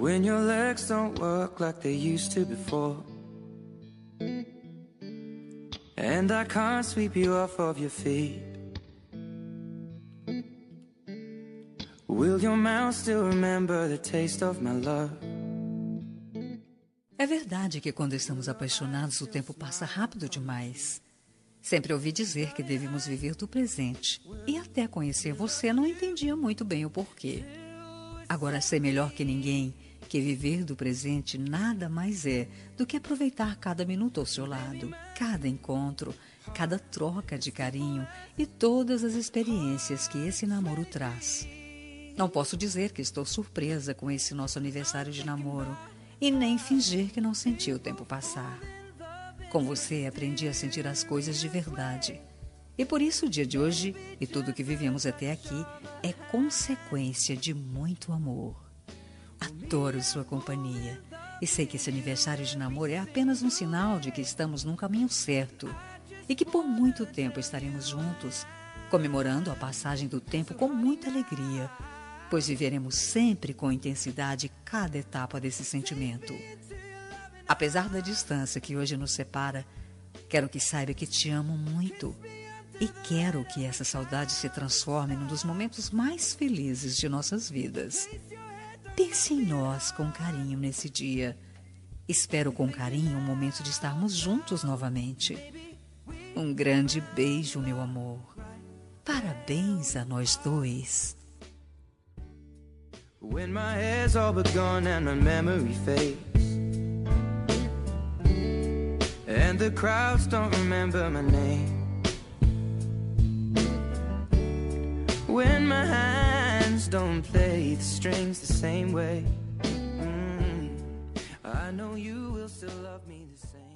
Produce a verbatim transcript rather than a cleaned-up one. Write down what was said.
When your legs don't work like they used to before, and I can't sweep you off of your feet, will your mouth still remember the taste of my love? É verdade que quando estamos apaixonados o tempo passa rápido demais. Sempre ouvi dizer que devemos viver do presente, e até conhecer você não entendia muito bem o porquê. Agora sei melhor que ninguém que viver do presente nada mais é do que aproveitar cada minuto ao seu lado, cada encontro, cada troca de carinho e todas as experiências que esse namoro traz. Não posso dizer que estou surpresa com esse nosso aniversário de namoro e nem fingir que não senti o tempo passar. Com você aprendi a sentir as coisas de verdade. E por isso o dia de hoje e tudo que vivemos até aqui é consequência de muito amor. Adoro sua companhia e sei que esse aniversário de namoro é apenas um sinal de que estamos num caminho certo e que por muito tempo estaremos juntos, comemorando a passagem do tempo com muita alegria, pois viveremos sempre com intensidade cada etapa desse sentimento. Apesar da distância que hoje nos separa, quero que saiba que te amo muito e quero que essa saudade se transforme num dos momentos mais felizes de nossas vidas. Pense em nós com carinho nesse dia. Espero com carinho o momento de estarmos juntos novamente. Um grande beijo, meu amor. Parabéns a nós dois. When my hair's all but gone and my memory fades, and the crowds don't remember my name, when my hands don't play the strings the same way, mm, I know you will still love me the same.